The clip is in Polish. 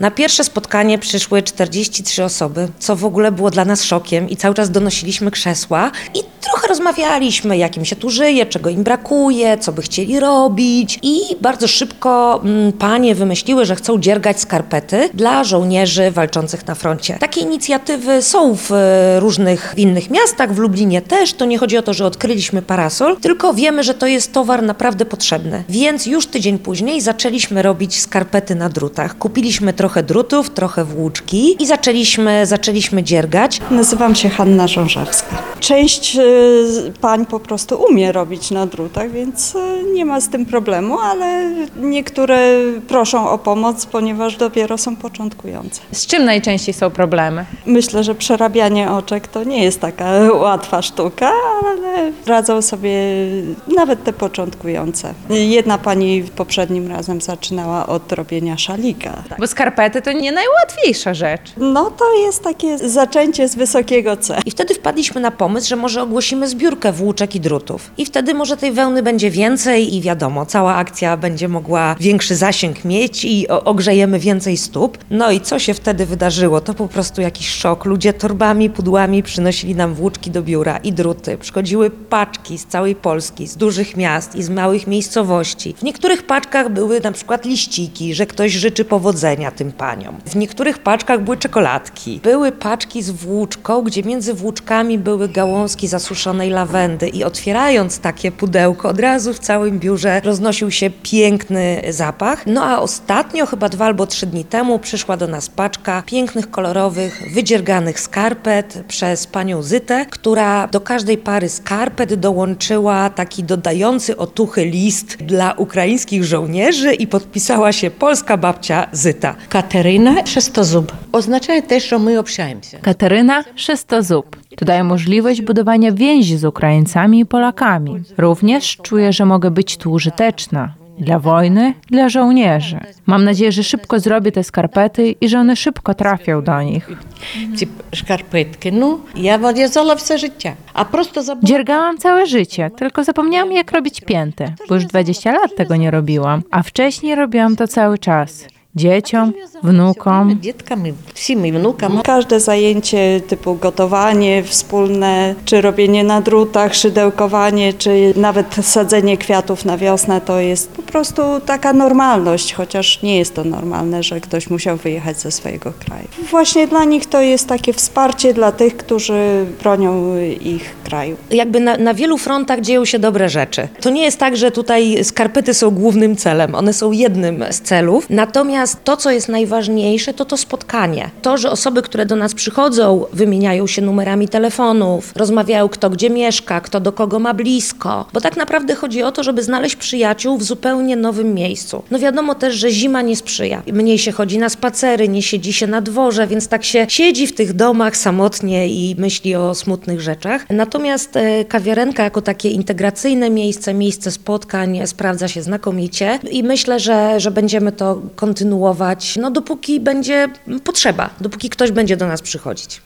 Na pierwsze spotkanie przyszły 43 osoby, co w ogóle było dla nas szokiem i cały czas donosiliśmy krzesła i trochę rozmawialiśmy, jak im się tu żyje, czego im brakuje, co by chcieli robić i bardzo szybko panie wymyśliły, że chcą dziergać skarpety dla żołnierzy walczących na froncie. Takie inicjatywy są w różnych innych miastach, w Lublinie też. To nie chodzi o to, że odkryliśmy parasol, tylko wiemy, że to jest towar naprawdę potrzebny. Więc już tydzień później zaczęliśmy robić skarpety na drutach. Kupiliśmy trochę drutów, trochę włóczki i zaczęliśmy dziergać. Nazywam się Hanna Rzążewska. Część pań po prostu umie robić na drutach, więc nie ma z tym problemu, ale niektóre proszą o pomoc, ponieważ dopiero są początkujące. Z czym najczęściej są problemy? Myślę, że przerabianie oczek to nie jest taka łatwa sztuka, ale radzą sobie nawet te początkujące. Jedna pani poprzednim razem zaczynała od robienia szalika. Bo skarpety to nie najłatwiejsza rzecz. No to jest takie zaczęcie z wysokiego C. I wtedy wpadliśmy na pomysł, że może ogłosimy zbiórkę włóczek i drutów. I wtedy może tej wełny będzie więcej i wiadomo, cała akcja będzie mogła większy zasięg mieć i ogrzejemy więcej stóp. No i co się wtedy wydarzyło? To po prostu jakiś szok. Ludzie torbami, pudłami przynosili nam włóczki do biura i druty. Przychodziły paczki z całej Polski, z dużych miast i z małych miejscowości. W niektórych paczkach były na przykład liściki, że ktoś życzy powodzenia tym paniom. W niektórych paczkach były czekoladki. Były paczki z włóczką, gdzie między włóczkami były gałązki zasuszonej lawendy i otwierając takie pudełko, od razu w całym biurze roznosił się piękny zapach. No a ostatnio, chyba 2 albo 3 dni temu, przyszła do nas paczka pięknych, kolorowych, wydzierganych skarpet przez panią Zytę, która do każdej pary skarpet dołączyła taki dodający otuchy list dla ukraińskich żołnierzy i podpisała się polska babcia Zyta. Катерина Шестозуб. Означає те, що ми общаємося. Kateryna Szystozub. To daje możliwość budowania więzi z Ukraińcami i Polakami. Również czuję, że mogę być tu użyteczna. Dla wojny, dla żołnierzy. Mam nadzieję, że szybko zrobię te skarpety i że one szybko trafią do nich. Ці шкарпетки. Ну, я в'язала все життя. А просто забула. Dziergałam całe życie, tylko zapomniałam jak robić pięty, bo już 20 lat tego nie robiłam, a wcześniej robiłam to cały czas. Dzieciom, wnukom. Дітками, всім і внукам. Każde zajęcie typu gotowanie wspólne, czy robienie na drutach, szydełkowanie, czy nawet sadzenie kwiatów na wiosnę, to jest po prostu taka normalność, chociaż nie jest to normalne, że ktoś musiał wyjechać ze swojego kraju. Właśnie dla nich to jest takie wsparcie dla tych, którzy bronią ich kraju. Jakby na wielu frontach dzieją się dobre rzeczy. To nie jest tak, że tutaj skarpety są głównym celem. One są jednym z celów. Natomiast to, co jest najważniejsze, to spotkanie. To, że osoby, które do nas przychodzą, wymieniają się numerami telefonów, rozmawiają kto gdzie mieszka, kto do kogo ma blisko. Bo tak naprawdę chodzi o to, żeby znaleźć przyjaciół w zupełnie nowym miejscu. No wiadomo też, że zima nie sprzyja. Mniej się chodzi na spacery, nie siedzi się na dworze, więc tak się siedzi w tych domach samotnie i myśli o smutnych rzeczach. Natomiast kawiarenka jako takie integracyjne miejsce spotkań sprawdza się znakomicie i myślę, że będziemy to kontynuować, no dopóki będzie potrzeba, dopóki ktoś będzie do nas przychodzić.